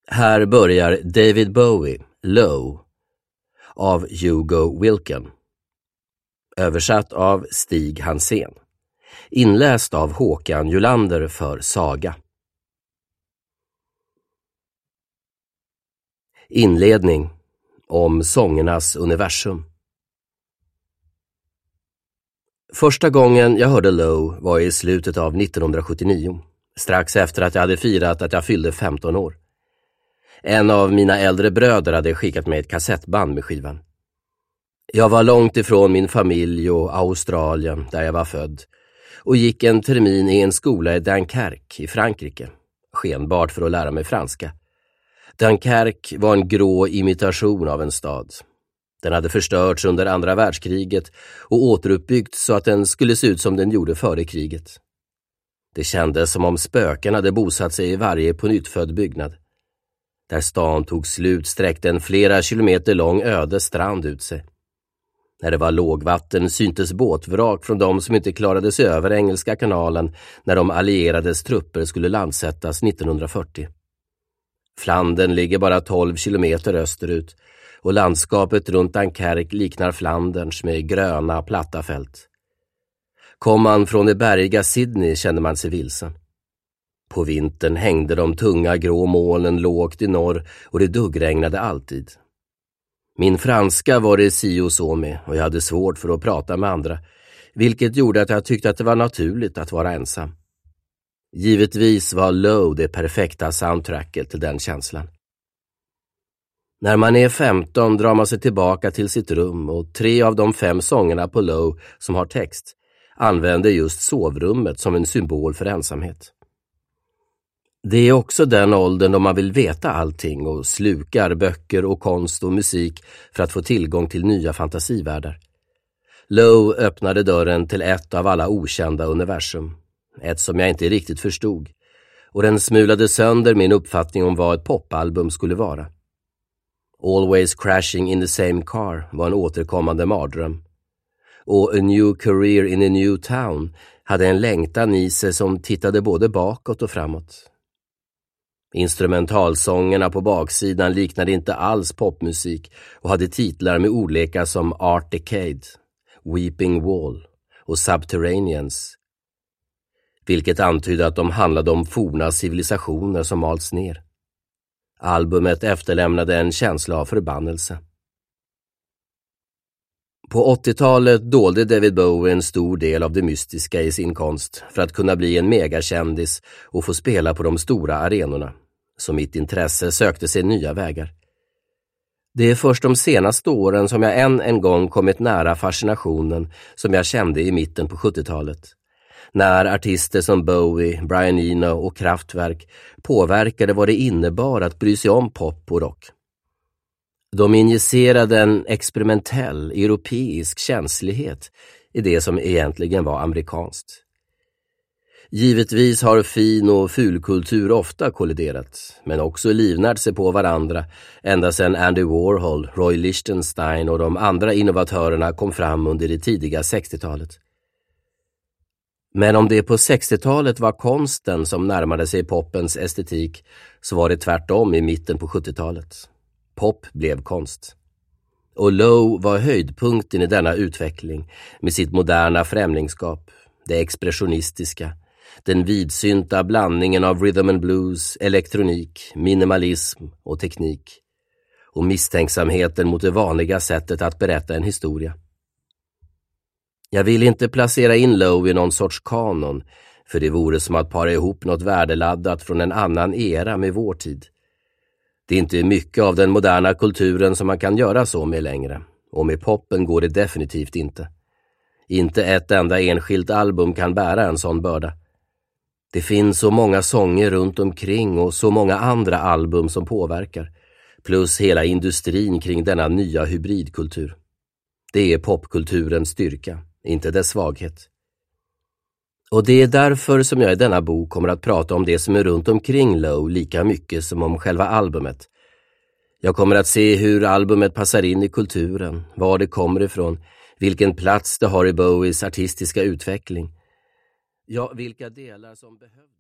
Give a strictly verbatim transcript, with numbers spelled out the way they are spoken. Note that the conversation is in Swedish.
Här börjar David Bowie, Low, av Hugo Wilken. Översatt av Stig Hansén. Inläst av Håkan Julander för Saga. Inledning om sångernas universum. Första gången jag hörde Low var i slutet av nittonhundrasjuttionio, strax efter att jag hade firat att jag fyllde femton år. En av mina äldre bröder hade skickat mig ett kassettband med skivan. Jag var långt ifrån min familj och Australien där jag var född och gick en termin i en skola i Dunkerque i Frankrike, skenbart för att lära mig franska. Dunkerque var en grå imitation av en stad. Den hade förstörts under andra världskriget och återuppbyggts så att den skulle se ut som den gjorde före kriget. Det kändes som om spöken hade bosatt sig i varje pånyttfödd byggnad. Där stan tog slut sträckte en flera kilometer lång öde strand ut sig. När det var lågvatten syntes båtvrak från de som inte klarade sig över Engelska kanalen när de allierades trupper skulle landsättas nittonhundrafyrtio. Flandern ligger bara tolv kilometer österut och landskapet runt Dunkerque liknar Flanderns med gröna platta fält. Kom man från det bergiga Sydney kände man sig vilsen. På vintern hängde de tunga grå molnen lågt i norr och det duggregnade alltid. Min franska var det si och så med och jag hade svårt för att prata med andra, vilket gjorde att jag tyckte att det var naturligt att vara ensam. Givetvis var Low det perfekta soundtracket till den känslan. När man är femton drar man sig tillbaka till sitt rum och tre av de fem sångerna på Low som har text använder just sovrummet som en symbol för ensamhet. Det är också den åldern då man vill veta allting och slukar böcker och konst och musik för att få tillgång till nya fantasivärldar. Low öppnade dörren till ett av alla okända universum, ett som jag inte riktigt förstod, och den smulade sönder min uppfattning om vad ett popalbum skulle vara. Always Crashing in the Same Car var en återkommande mardröm. Och A New Career in a New Town hade en längtan i sig som tittade både bakåt och framåt. Instrumentalsångerna på baksidan liknade inte alls popmusik och hade titlar med ordlekar som Art Decade, Weeping Wall och Subterraneans, vilket antydde att de handlade om forna civilisationer som malts ner. Albumet efterlämnade en känsla av förbannelse. På åttiotalet dolde David Bowie en stor del av det mystiska i sin konst för att kunna bli en megakändis och få spela på de stora arenorna, så mitt intresse sökte sig nya vägar. Det är först de senaste åren som jag än en gång kommit nära fascinationen som jag kände i mitten på sjuttiotalet, när artister som Bowie, Brian Eno och Kraftwerk påverkade vad det innebar att bry sig om pop och rock. De injicerade en experimentell, europeisk känslighet i det som egentligen var amerikanskt. Givetvis har fin- och fulkultur ofta kolliderat, men också livnärt sig på varandra ända sedan Andy Warhol, Roy Lichtenstein och de andra innovatörerna kom fram under det tidiga sextiotalet. Men om det på sextiotalet var konsten som närmade sig popens estetik, så var det tvärtom i mitten på sjuttiotalet. Pop blev konst. Och Low var höjdpunkten i denna utveckling med sitt moderna främlingskap, det expressionistiska, den vidsynta blandningen av rhythm and blues, elektronik, minimalism och teknik och misstänksamheten mot det vanliga sättet att berätta en historia. Jag vill inte placera in Low i någon sorts kanon, för det vore som att para ihop något värdeladdat från en annan era med vår tid. Det är inte mycket av den moderna kulturen som man kan göra så med längre, och med poppen går det definitivt inte. Inte ett enda enskilt album kan bära en sån börda. Det finns så många sånger runt omkring och så många andra album som påverkar, plus hela industrin kring denna nya hybridkultur. Det är popkulturens styrka, inte dess svaghet. Och det är därför som jag i denna bok kommer att prata om det som är runt omkring Low lika mycket som om själva albumet. Jag kommer att se hur albumet passar in i kulturen, var det kommer ifrån, vilken plats det har i Bowies artistiska utveckling. Ja, vilka delar som behövs.